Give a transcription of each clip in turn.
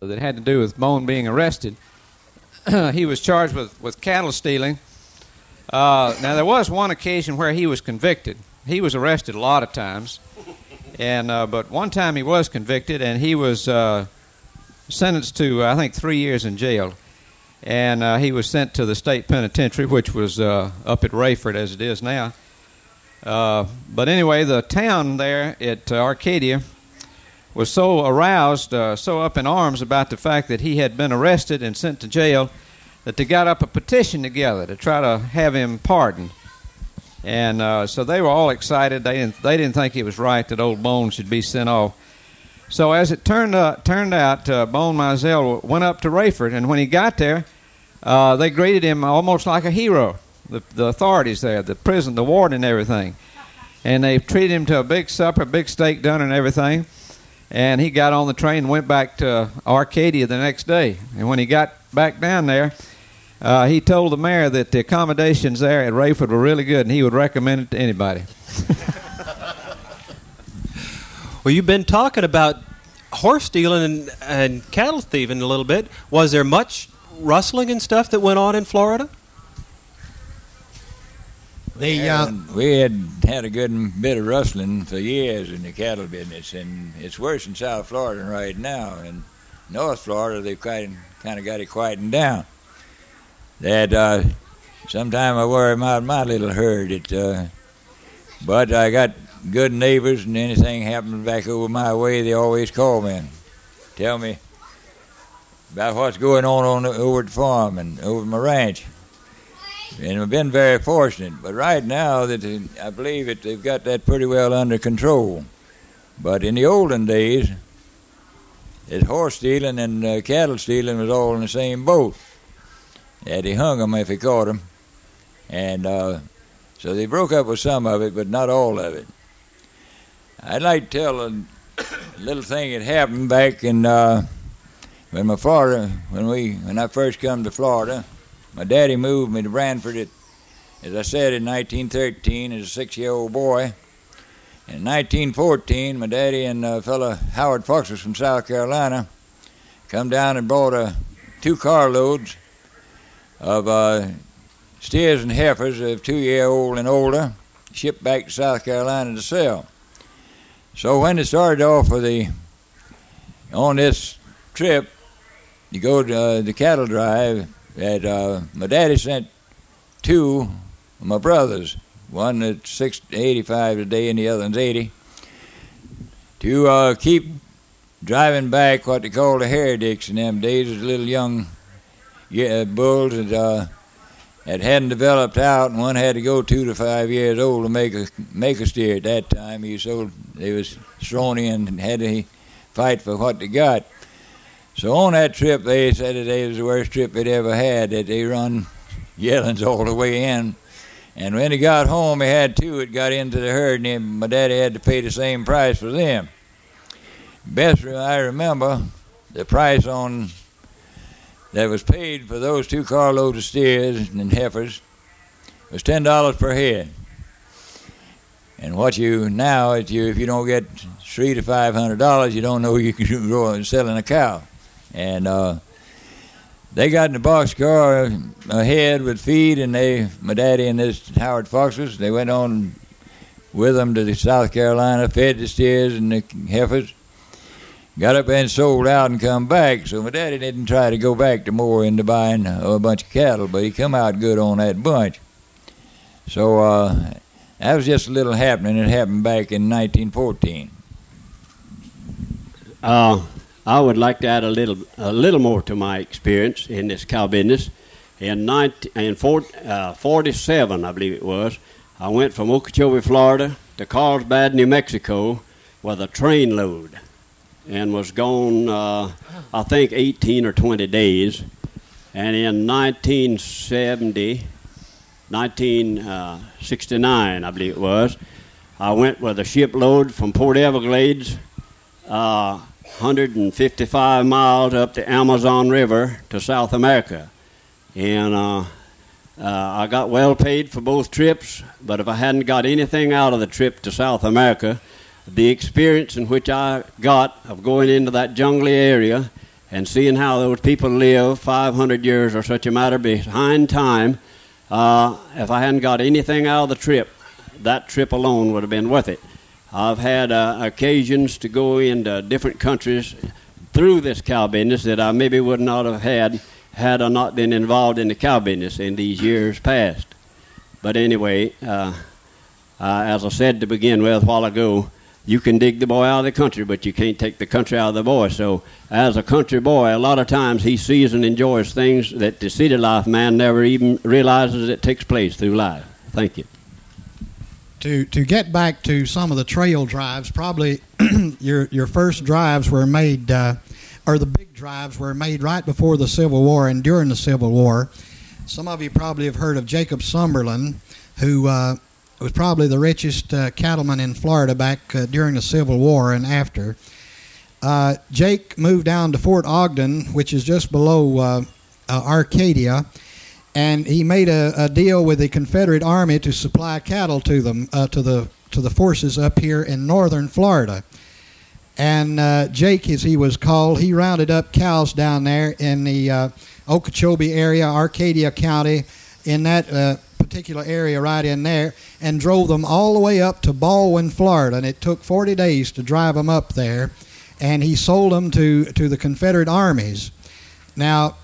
that had to do with Bone being arrested. He was charged with cattle stealing. Now, there was one occasion where he was convicted. He was arrested a lot of times, but one time he was convicted, and he was sentenced to, I think, 3 years in jail. And he was sent to the state penitentiary, which was up at Rayford, as it is now. But anyway, the town there at Arcadia was so aroused, so up in arms about the fact that he had been arrested and sent to jail, that they got up a petition together to try to have him pardoned. And so they were all excited. They didn't think it was right that old Bone should be sent off. So as it turned out, Bone Mizell went up to Rayford, and when he got there, they greeted him almost like a hero. The authorities there, the prison, the warden, and everything. And they treated him to a big supper, big steak dinner, and everything. And he got on the train and went back to Arcadia the next day. And when he got back down there, he told the mayor that the accommodations there at Rayford were really good, and he would recommend it to anybody. Well, you've been talking about horse stealing and cattle thieving a little bit. Was there much rustling and stuff that went on in Florida? We had a good bit of rustling for years in the cattle business, and it's worse in South Florida right now. In North Florida, they've kind of got it quietened down. That sometime I worry about my little herd. But I got good neighbors, and anything happens back over my way, they always call me and tell me about what's going on over at the farm and over my ranch. And we've been very fortunate. But right now, I believe that they've got that pretty well under control. But in the olden days, horse stealing and cattle stealing was all in the same boat. That he hung them if he caught them. And so they broke up with some of it, but not all of it. I'd like to tell a little thing that happened back in when I first come to Florida. My daddy moved me to Branford, as I said, in 1913 as a 6-year-old boy. In 1914, my daddy and a fellow, Howard Foxes from South Carolina, come down and bought 2 carloads of steers and heifers of 2-year-old and older, shipped back to South Carolina to sell. So when they started off on this trip, you go to the cattle drive, that my daddy sent 2 of my brothers, one that's 85 today and the other one's 80, to keep driving back what they called the Heredicks in them days. As little young bulls that hadn't developed out, and one had to go 2 to 5 years old to make a steer at that time. They was thrown in and had to fight for what they got. So on that trip, they said that it was the worst trip they'd ever had, that they run yellings all the way in. And when he got home, he had 2 that got into the herd, and my daddy had to pay the same price for them. Best I remember, the price that was paid for those 2 carloads of steers and heifers was $10 per head. And if you don't get $300 to $500, you don't know you can go selling a cow. And they got in the boxcar ahead with feed, and my daddy and this Howard Foxes, they went on with them to South Carolina, fed the steers and the heifers, got up and sold out and come back. So my daddy didn't try to go back to more into buying a bunch of cattle, but he come out good on that bunch. So that was just a little happening. It happened back in 1914. I would like to add a little more to my experience in this cow business. In 47, I believe it was, I went from Okeechobee, Florida to Carlsbad, New Mexico with a train load, and was gone, I think, 18 or 20 days. And in 1969, I believe it was, I went with a shipload from Port Everglades, 155 miles up the Amazon River to South America. And I got well paid for both trips, but if I hadn't got anything out of the trip to South America, the experience in which I got of going into that jungly area And seeing how those people live 500 years or such a matter behind time, if I hadn't got anything out of the trip, that trip alone would have been worth it. I've had occasions to go into different countries through this cow business that I maybe would not have had I not been involved in the cow business in these years past. But anyway, as I said to begin with a while ago, you can dig the boy out of the country, but you can't take the country out of the boy. So as a country boy, a lot of times he sees and enjoys things that the city life man never even realizes it takes place through life. Thank you. To get back to some of the trail drives, probably your first drives were made, or the big drives were made right before the Civil War and during the Civil War. Some of you probably have heard of Jacob Sumberland, who was probably the richest cattleman in Florida back during the Civil War and after. Jake moved down to Fort Ogden, which is just below Arcadia, and he made a deal with the Confederate Army to supply cattle to them, to the forces up here in northern Florida. And Jake, as he was called, he rounded up cows down there in the Okeechobee area, Arcadia County, in that particular area right in there, and drove them all the way up to Baldwin, Florida. And it took 40 days to drive them up there, and he sold them to the Confederate armies. Now,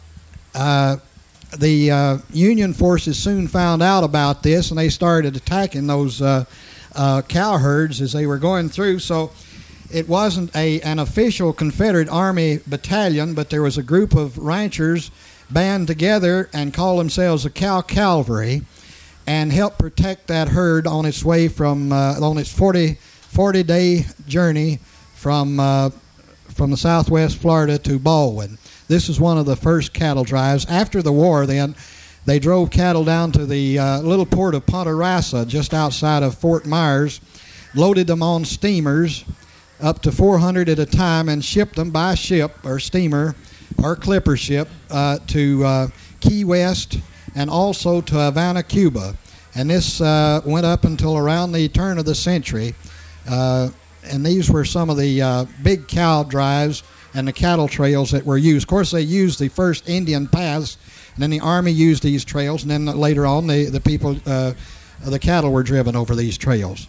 the Union forces soon found out about this, and they started attacking those cow herds as they were going through. So it wasn't an official Confederate Army battalion, but there was a group of ranchers band together and called themselves the Cow Cavalry, and helped protect that herd on its way from on its 40-day journey from the southwest Florida to Baldwin. This is one of the first cattle drives. After the war, then, they drove cattle down to the little port of Punta Rassa, just outside of Fort Myers, loaded them on steamers, up to 400 at a time, and shipped them by ship or steamer or clipper ship to Key West and also to Havana, Cuba. And this went up until around the turn of the century. And these were some of the big cow drives and the cattle trails that were used. Of course, they used the first Indian paths, and then the Army used these trails, and then later on the people, the cattle were driven over these trails.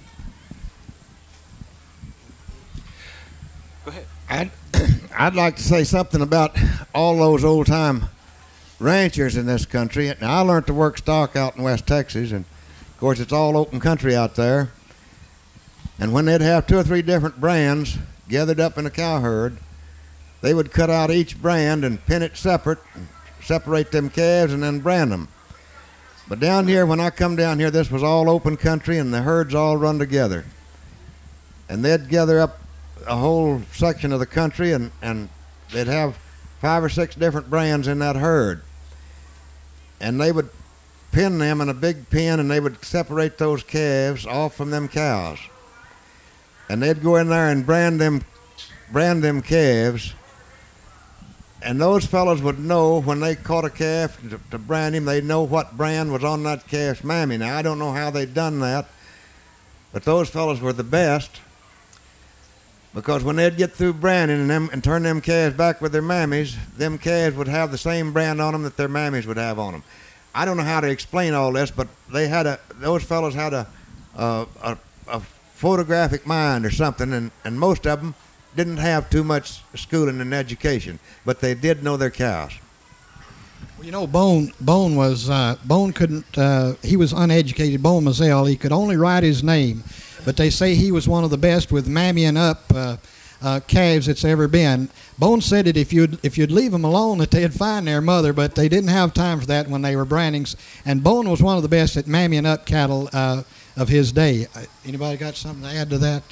Go ahead. I'd like to say something about all those old-time ranchers in this country. Now, I learned to work stock out in West Texas, and, of course, it's all open country out there. And when they'd have 2 or 3 different brands gathered up in a cow herd, they would cut out each brand and pin it separate, and separate them calves, and then brand them. But down here, when I come down here, this was all open country, and the herds all run together. And they'd gather up a whole section of the country, and they'd have 5 or 6 different brands in that herd. And they would pin them in a big pen, and they would separate those calves off from them cows. And they'd go in there and brand them calves. And those fellows would know when they caught a calf to brand him, they'd know what brand was on that calf's mammy. Now, I don't know how they'd done that, but those fellows were the best, because when they'd get through branding and turn them calves back with their mammies, them calves would have the same brand on them that their mammies would have on them. I don't know how to explain all this, but those fellows had a photographic mind or something, and most of them didn't have too much schooling and education, but they did know their cows. Well, you know, Bone couldn't. He was uneducated. Bone Mazzell. He could only write his name, but they say he was one of the best with mammying up calves that's ever been. Bone said that if you'd leave them alone, that they'd find their mother, but they didn't have time for that when they were branding. And Bone was one of the best at mammying up cattle of his day. Anybody got something to add to that?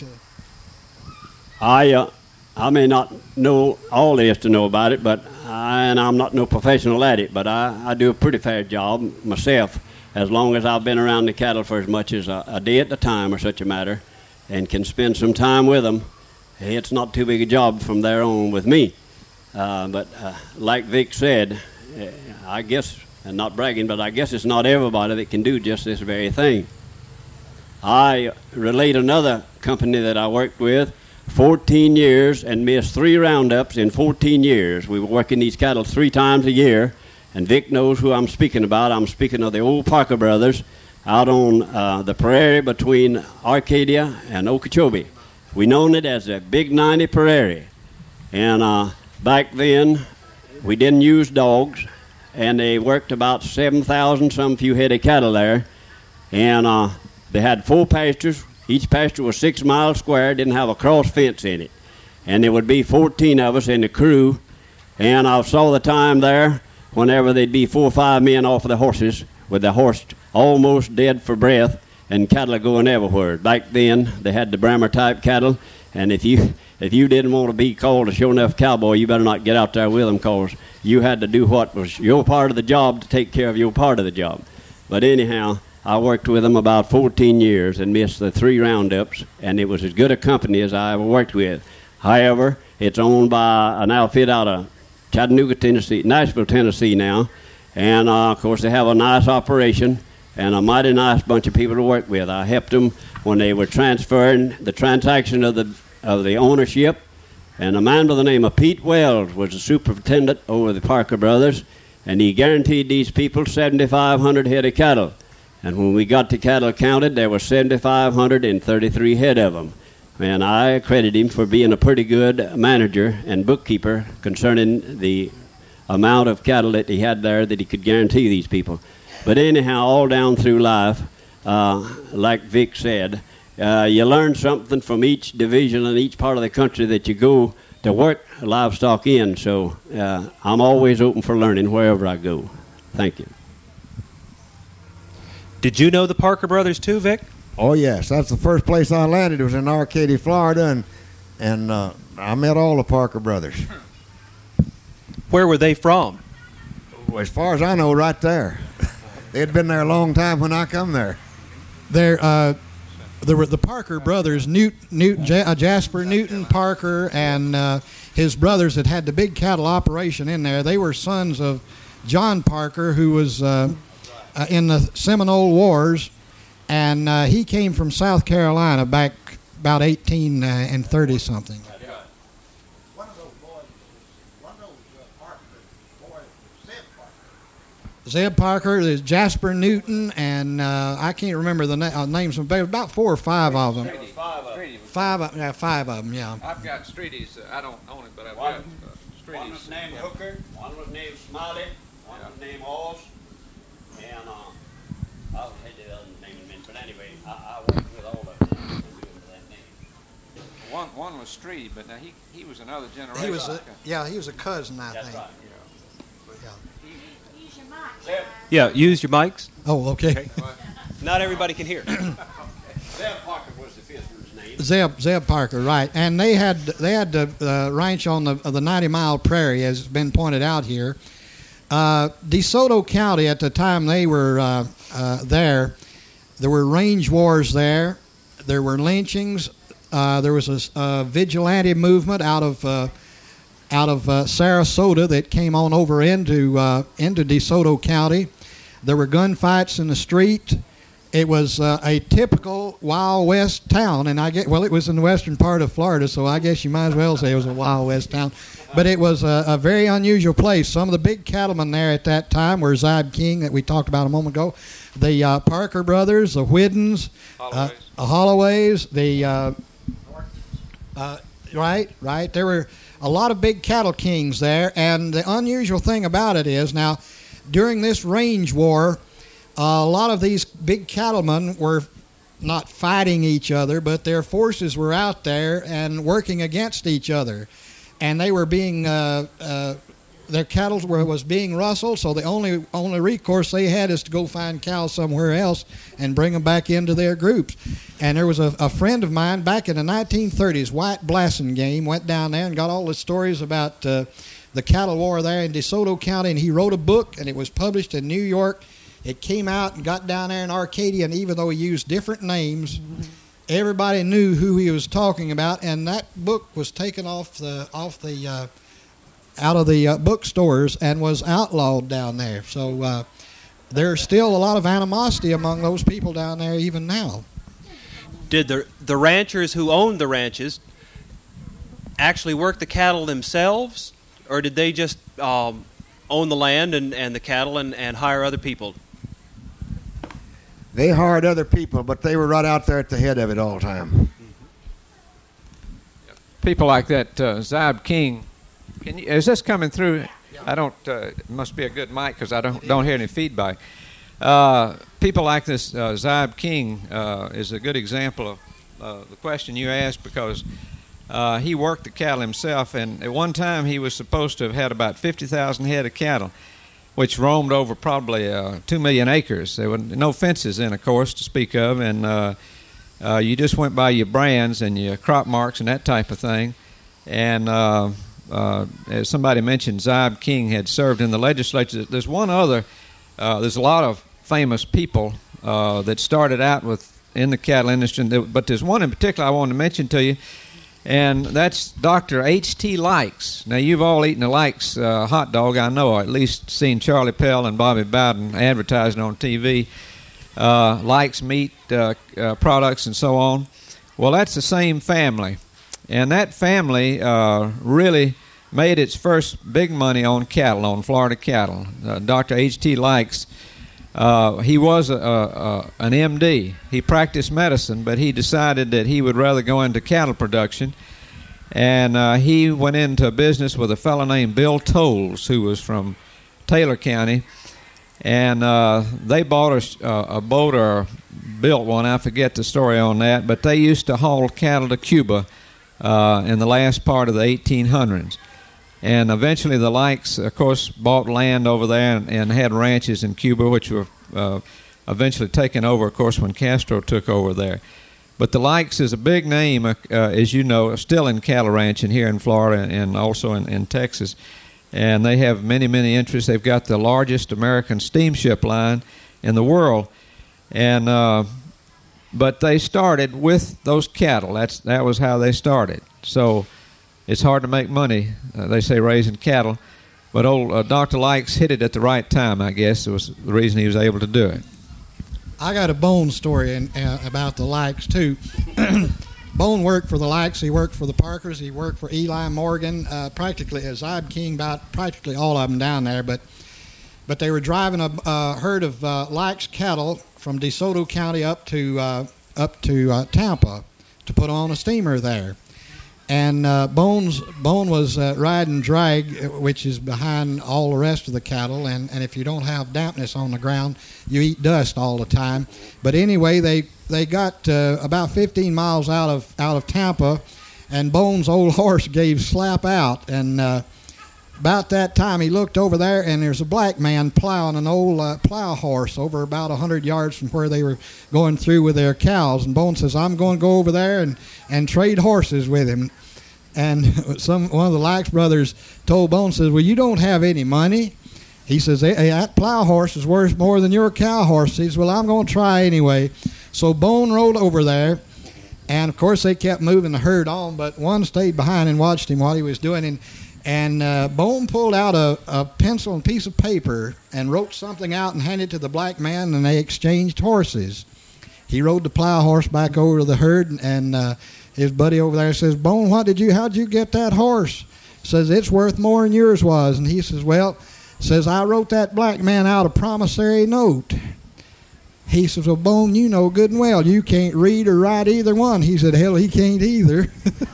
I may not know all there is to know about it, and I'm not no professional at it, but I do a pretty fair job myself, as long as I've been around the cattle for as much as a day at a time or such a matter, and can spend some time with them. It's not too big a job from there on with me. But like Vic said, I guess, and not bragging, but I guess it's not everybody that can do just this very thing. I relate another company that I worked with. 14 years and missed 3 roundups in 14 years. We were working these cattle 3 times a year, and Vic knows who I'm speaking about. I'm speaking of the old Parker brothers out on the prairie between Arcadia and Okeechobee. We known it as the Big 90 Prairie. And back then, we didn't use dogs, and they worked about 7,000 some few head of cattle there. And they had 4 pastures. Each pasture was 6 miles square, didn't have a cross fence in it. And there would be 14 of us in the crew. And I saw the time there whenever there'd be 4 or 5 men off of the horses with the horse almost dead for breath and cattle going everywhere. Back then, they had the Brammer type cattle. And if you didn't want to be called a sure enough cowboy, you better not get out there with them, because you had to do what was your part of the job to take care of your part of the job. But anyhow, I worked with them about 14 years and missed the 3 roundups, and it was as good a company as I ever worked with. However, it's owned by an outfit out of Chattanooga, Tennessee, Nashville, Tennessee now, and of course they have a nice operation and a mighty nice bunch of people to work with. I helped them when they were transferring the transaction of the ownership, and a man by the name of Pete Wells was the superintendent over the Parker brothers, and he guaranteed these people 7,500 head of cattle. And when we got the cattle counted, there were 7,533 head of them. And I credit him for being a pretty good manager and bookkeeper concerning the amount of cattle that he had there that he could guarantee these people. But anyhow, all down through life, like Vic said, you learn something from each division and each part of the country that you go to work livestock in. So I'm always open for learning wherever I go. Thank you. Did you know the Parker brothers too, Vic? Oh, yes. That's the first place I landed. It was in Arcadia, Florida, and I met all the Parker brothers. Where were they from? Well, as far as I know, right there. They had been there a long time when I come there. There were the Parker brothers, Jasper Newton Parker, and his brothers that had the big cattle operation in there. They were sons of John Parker, who was in the Seminole Wars, and he came from South Carolina back about 1830 something. Zeb Parker, there's Jasper Newton, and I can't remember the names, but about 4 or 5 of them. Five of them, yeah. I've got Streety's. I don't own it, but I've One- got Streety's. One was named Hooker, one was named Smiley, one was named Oz, and I'll tell you the other name in a minute. But anyway, I worked with all of them and doing that name. One was Streety, but now he was another generation. He was a cousin, I think. That's right. Yeah, use your mics. Oh, okay. Not everybody can hear. Zeb Parker was the fifth one's name. Zeb Parker, right? And they had the ranch on the 90 Mile Prairie, as has been pointed out here. DeSoto County, at the time they were there were range wars there. There were lynchings. There was a vigilante movement out of Sarasota that came on over into DeSoto County. There were gunfights in the street. It was a typical Wild West town, and it was in the western part of Florida, so I guess you might as well say it was a Wild West town. But it was a very unusual place. Some of the big cattlemen there at that time were Zibe King, that we talked about a moment ago, the Parker brothers, the Whiddens, Holloways, right. There were a lot of big cattle kings there, and the unusual thing about it is now, during this range war, a lot of these big cattlemen were not fighting each other, but their forces were out there and working against each other, and they were being their cattle was being rustled, so the only recourse they had is to go find cows somewhere else and bring them back into their groups. And there was a friend of mine back in the 1930s, White Blassingame, went down there and got all the stories about the cattle war there in DeSoto County, and he wrote a book, and it was published in New York. It came out and got down there in Arcadia, and even though he used different names, everybody knew who he was talking about, and that book was taken out of the bookstores and was outlawed down there. So there's still a lot of animosity among those people down there even now. Did the ranchers who owned the ranches, actually work the cattle themselves, or did they just own the land and the cattle and hire other people? They hired other people, but they were right out there at the head of it all the time. People like that, Zib King. Is this coming through? I don't. It must be a good mic because I don't hear any feedback. People like this, Zib King is a good example of the question you asked, because he worked the cattle himself, and at one time he was supposed to have had about 50,000 head of cattle, which roamed over probably 2 million acres. There were no fences in, of course, to speak of, and you just went by your brands and your crop marks and that type of thing. And as somebody mentioned, Zib King had served in the legislature. There's one other, there's a lot of famous people that started out in the cattle industry, but there's one in particular I wanted to mention to you, and that's Dr. H.T. Likes. Now, you've all eaten a Likes hot dog, I know, or at least seen Charlie Pell and Bobby Bowden advertising on TV, Likes meat products and so on. Well, that's the same family, and that family really made its first big money on cattle, on Florida cattle. Dr. H.T. Likes, he was an MD. He practiced medicine, but he decided that he would rather go into cattle production. And he went into business with a fellow named Bill Tolles, who was from Taylor County. And they bought a boat or built one. I forget the story on that. But they used to haul cattle to Cuba in the last part of the 1800s. And eventually the Likes, of course, bought land over there and had ranches in Cuba, which were eventually taken over, of course, when Castro took over there. But the Likes is a big name, as you know, still in cattle ranching here in Florida and also in Texas. And they have many, many interests. They've got the largest American steamship line in the world. And but they started with those cattle. That was how they started. So it's hard to make money, they say, raising cattle. But old Dr. Likes hit it at the right time, I guess. It was the reason he was able to do it. I got a Bone story about the Likes, too. Bone worked for the Likes. He worked for the Parkers. He worked for Eli Morgan, practically, as Zib King, about practically all of them down there. But they were driving a herd of Likes cattle from DeSoto County up to Tampa to put on a steamer there. And Bone was riding drag, which is behind all the rest of the cattle. And if you don't have dampness on the ground, you eat dust all the time. But anyway, they got about 15 miles out of Tampa, and Bone's old horse gave slap out. And about that time, he looked over there, and there's a black man plowing an old plow horse over about 100 yards from where they were going through with their cows. And Bone says, "I'm going to go over there and trade horses with him." And one of the Likes brothers told Bone, says, "Well, you don't have any money." He says, "Hey, that plow horse is worth more than your cow horse." He says, "Well, I'm going to try anyway." So Bone rode over there, and of course they kept moving the herd on, but one stayed behind and watched him while he was doing it. And Bone pulled out a pencil and piece of paper and wrote something out and handed it to the black man, and they exchanged horses. He rode the plow horse back over to the herd, and his buddy over there says, "Bone, how'd you get that horse?" Says, "It's worth more than yours was." And he says, "Well," says, "I wrote that black man out a promissory note." He says, "Well, Bone, you know good and well you can't read or write either one." He said, "Hell, he can't either."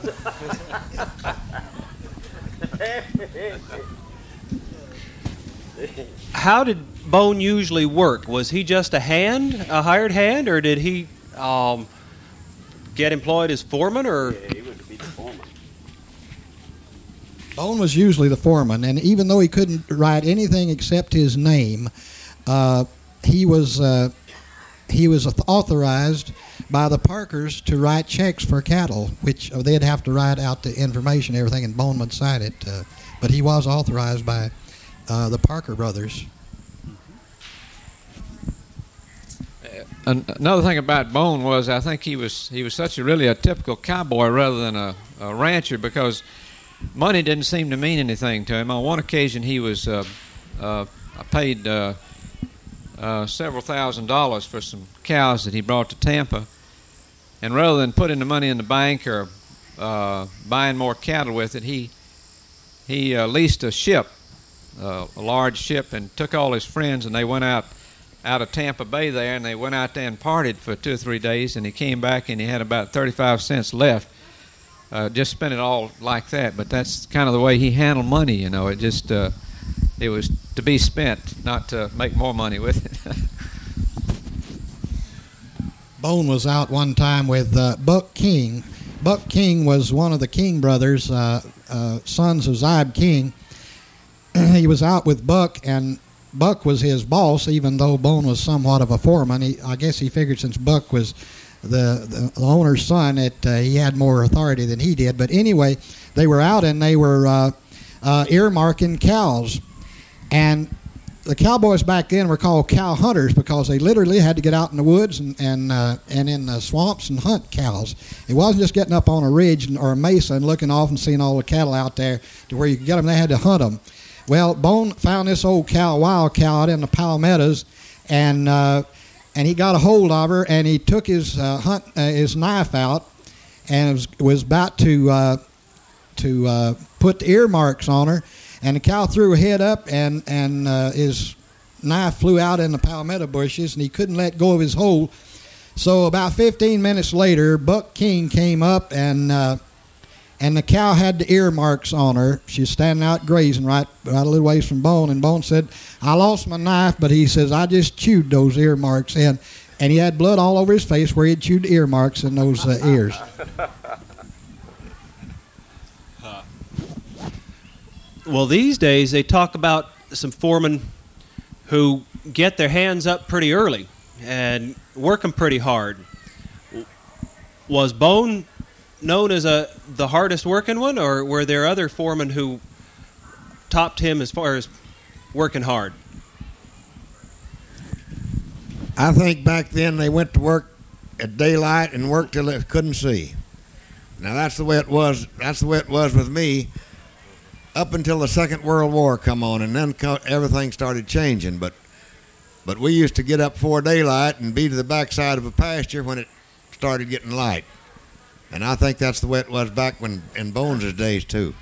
How did Bone usually work? Was he just a hired hand, or did he get employed as foreman? Or Yeah, he was to be the foreman. Bone was usually the foreman, and even though he couldn't write anything except his name, he was authorized by the Parkers to write checks for cattle, which they'd have to write out the information, everything, and Bone would sign it. But he was authorized by the Parker brothers. Another thing about Bone was I think he was such a typical cowboy rather than a rancher, because money didn't seem to mean anything to him. On one occasion he was paid several $1,000s for some cows that he brought to Tampa, and rather than putting the money in the bank or buying more cattle with it, he leased a ship, a large ship, and took all his friends, and they went out of Tampa Bay there, and they went out there and partied for 2 or 3 days, and he came back and he had about 35 cents left. Just spent it all like that, but that's kind of the way he handled money, you know. It just it was to be spent, not to make more money with it. Bone was out one time with Buck King. Buck King was one of the King brothers, sons of Zibe King. He was out with Buck, and Buck was his boss, even though Bone was somewhat of a foreman. I guess he figured since Buck was the owner's son that he had more authority than he did. But anyway, they were out and they were earmarking cows. And the cowboys back then were called cow hunters because they literally had to get out in the woods and in the swamps and hunt cows. It wasn't just getting up on a ridge or a mesa and looking off and seeing all the cattle out there to where you could get them. They had to hunt them. Well, Bone found this old cow, wild cow, out in the palmettos, and he got a hold of her, and he took his knife out, and was about to put the earmarks on her, and the cow threw her head up, and his knife flew out in the palmetto bushes, and he couldn't let go of his hold. So about 15 minutes later, Buck King came up, and the cow had the earmarks on her. She was standing out grazing right a little ways from Bone, and Bone said, "I lost my knife," but he says, "I just chewed those earmarks in." And he had blood all over his face where he had chewed the earmarks in those ears. Well, these days they talk about some foremen who get their hands up pretty early and work them pretty hard. Was Bone known as the hardest working one, or were there other foremen who topped him as far as working hard? I think back then they went to work at daylight and worked till they couldn't see. Now that's the way it was. That's the way it was with me up until the Second World War come on, and then everything started changing. But we used to get up before daylight and be to the backside of a pasture when it started getting light. And I think that's the way it was back when in Bones' days too.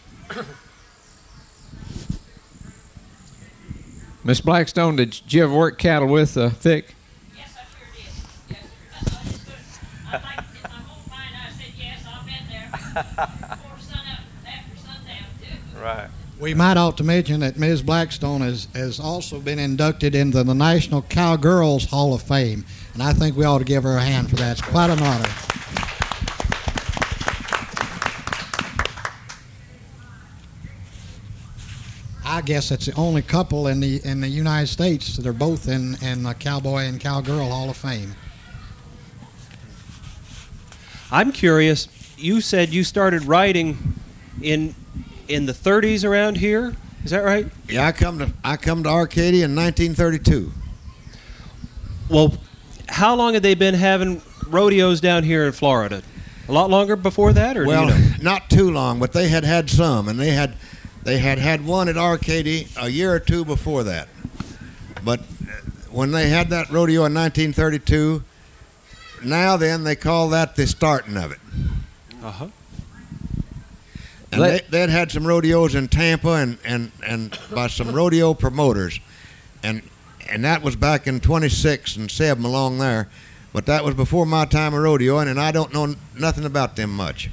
Miss Blackstone, did you ever work cattle with Vic? Yes, I sure did. Yes, that's all it's good. I'd like, in my whole mind, I said, yes, I've been there before sunup, after sundown, too. Right. We might ought to mention that Ms. Blackstone has also been inducted into the National Cowgirls Hall of Fame, and I think we ought to give her a hand for that. It's quite an honor. I guess it's the only couple in the United States that are both in the Cowboy and Cowgirl Hall of Fame. I'm curious. You said you started writing in the 30s around here. Is that right? Yeah, I come to Arcadia in 1932. Well, how long had they been having rodeos down here in Florida? A lot longer before that, or well, do you know? Not too long, but they had some, and they had one at Arcadia a year or two before that. But when they had that rodeo in 1932, now then they call that the starting of it. Uh-huh. And they'd had some rodeos in Tampa and by some rodeo promoters. And that was back in 26 and 7 along there. But that was before my time of rodeoing, and I don't know nothing about them much.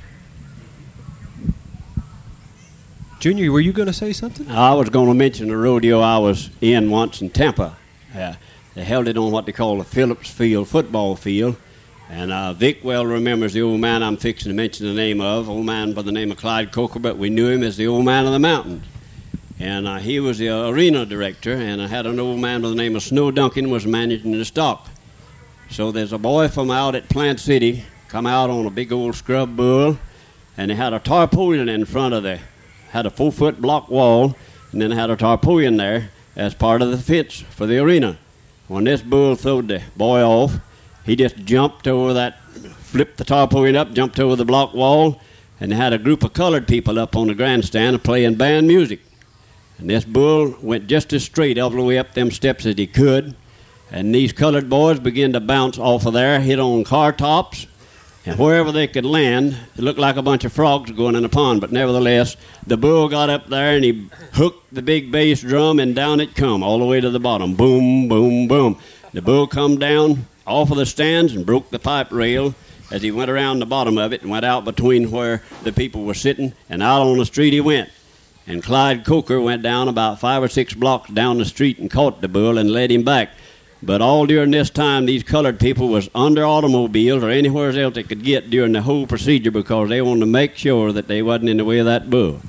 Junior, were you going to say something? I was going to mention the rodeo I was in once in Tampa. They held it on what they call the Phillips Field football field. And Vic well remembers the old man I'm fixing to mention the name of, old man by the name of Clyde Coker, but we knew him as the old man of the mountains. And he was the arena director, and I had an old man by the name of Snow Duncan was managing the stock. So there's a boy from out at Plant City come out on a big old scrub bull, and they had a tarpaulin in front of had a 4-foot block wall, and then had a tarpaulin there as part of the fence for the arena. When this bull threw the boy off, he just jumped over flipped the tarpaulin up, jumped over the block wall, and they had a group of colored people up on the grandstand playing band music. And this bull went just as straight all the way up them steps as he could, and these colored boys began to bounce off of there, hit on car tops, And wherever they could land, it looked like a bunch of frogs going in a pond. But nevertheless, the bull got up there and he hooked the big bass drum, and down it come all the way to the bottom. Boom, boom, boom. The bull come down off of the stands and broke the pipe rail as he went around the bottom of it and went out between where the people were sitting, and out on the street he went. And Clyde Coker went down about 5 or 6 blocks down the street and caught the bull and led him back. But all during this time, these colored people was under automobiles or anywhere else they could get during the whole procedure because they wanted to make sure that they wasn't in the way of that bull.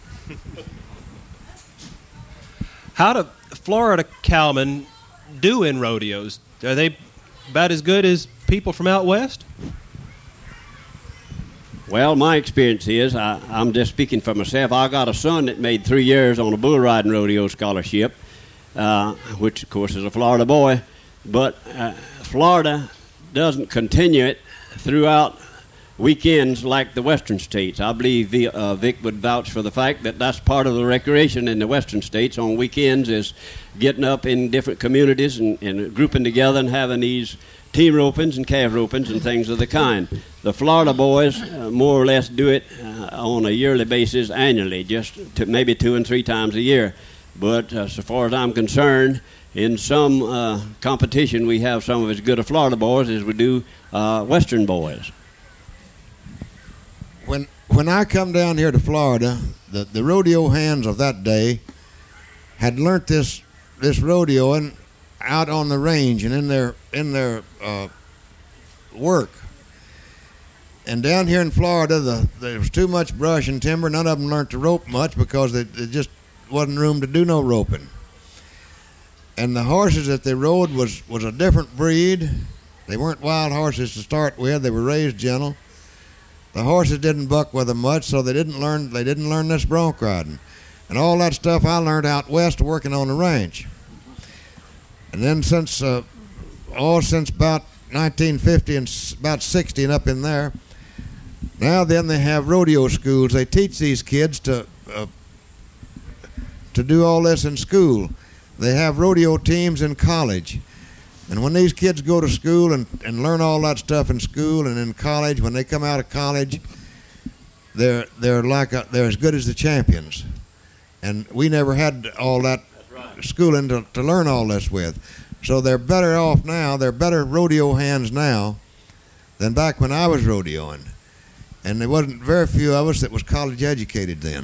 How do Florida cowmen do in rodeos? Are they about as good as people from out west? Well, my experience is, I'm just speaking for myself, I got a son that made 3 years on a bull riding rodeo scholarship, which, of course, is a Florida boy. But Florida doesn't continue it throughout weekends like the western states. I believe Vic would vouch for the fact that that's part of the recreation in the western states on weekends is getting up in different communities and grouping together and having these team ropings and calf ropings and things of the kind. The Florida boys more or less do it on a yearly basis annually, just maybe 2 and 3 times a year. But so far as I'm concerned, in some competition we have some of as good a Florida boys as we do western boys. When I come down here to Florida, the rodeo hands of that day had learnt this rodeoing out on the range and in their work. And down here in Florida, there was too much brush and timber. None of them learned to rope much because there just wasn't room to do no roping. And the horses that they rode was a different breed. They weren't wild horses to start with. They were raised gentle. The horses didn't buck with them much, so they didn't learn this bronc riding. And all that stuff I learned out west working on the ranch. And then since about 1950 and about 60 and up in there, now then they have rodeo schools. They teach these kids to do all this in school. They have rodeo teams in college. And when these kids go to school and learn all that stuff in school and in college, when they come out of college, they're as good as the champions. And we never had all that schooling to learn all this with. So they're better off now. They're better rodeo hands now than back when I was rodeoing. And there wasn't very few of us that was college educated then.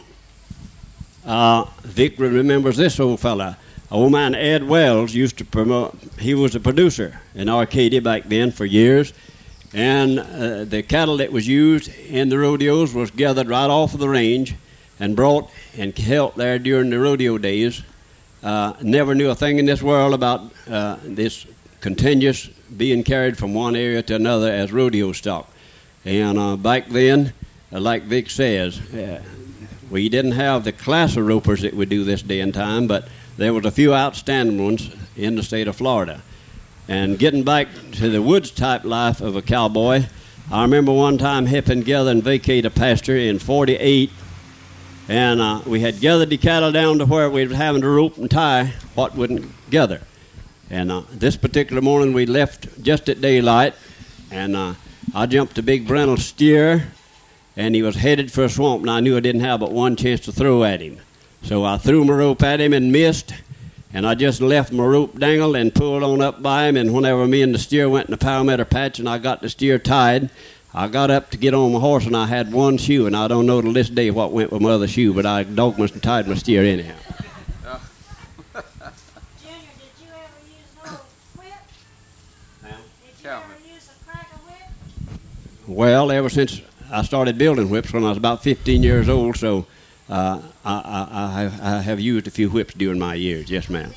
Vic remembers this old fella. Old man Ed Wells used to promote. He was a producer in Arcadia back then for years. And the cattle that was used in the rodeos was gathered right off of the range and brought and held there during the rodeo days. Never knew a thing in this world about this continuous being carried from one area to another as rodeo stock. And back then, like Vic says, we didn't have the class of ropers that we do this day and time, but there was a few outstanding ones in the state of Florida. And getting back to the woods type life of a cowboy, I remember one time helping gather and vacate a pasture in 48. And we had gathered the cattle down to where we were having to rope and tie what wouldn't gather. And this particular morning we left just at daylight, and I jumped a big brindle steer, and he was headed for a swamp, and I knew I didn't have but one chance to throw at him. So I threw my rope at him and missed, and I just left my rope dangled and pulled on up by him, and whenever me and the steer went in the Palmetto patch and I got the steer tied, I got up to get on my horse, and I had one shoe, and I don't know to this day what went with my other shoe, but I dogmas and tied my steer anyhow. Junior, did you ever use no whip? Did you ever use a cracker whip? Well, ever since I started building whips when I was about 15 years old, so I have used a few whips during my years. Yes, ma'am.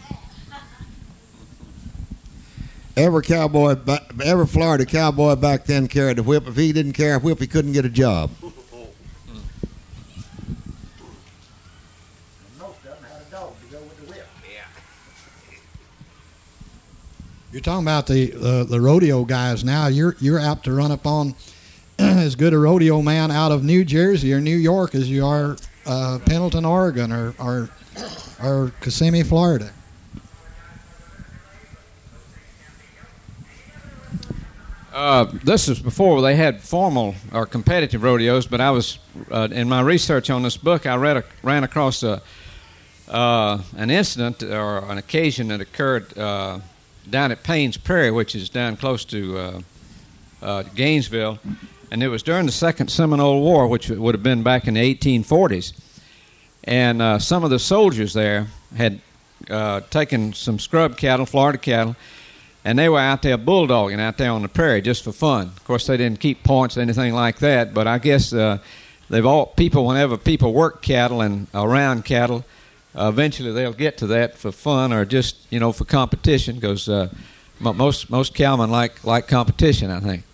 Every Florida cowboy back then carried a whip. If he didn't carry a whip, he couldn't get a job. You're talking about the rodeo guys now. You're apt to run up on as good a rodeo man out of New Jersey or New York as you are Pendleton, Oregon, or Kissimmee, Florida. This was before they had formal or competitive rodeos, but I was in my research on this book. I ran across an incident or an occasion that occurred down at Payne's Prairie, which is down close to Gainesville, and it was during the Second Seminole War, which would have been back in the 1840s. And some of the soldiers there had taken some scrub cattle, Florida cattle, and they were out there bulldogging out there on the prairie just for fun. Of course, they didn't keep points or anything like that, but I guess whenever people work cattle and around cattle, eventually they'll get to that for fun or just, for competition, because most cowmen like competition, I think.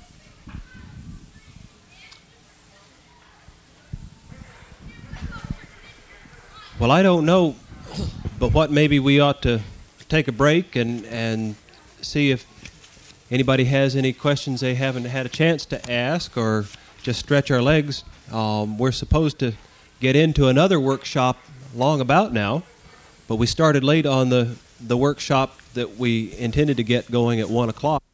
Well, I don't know, but what maybe we ought to take a break and see if anybody has any questions they haven't had a chance to ask, or just stretch our legs. We're supposed to get into another workshop long about now, but we started late on the workshop that we intended to get going at 1 o'clock.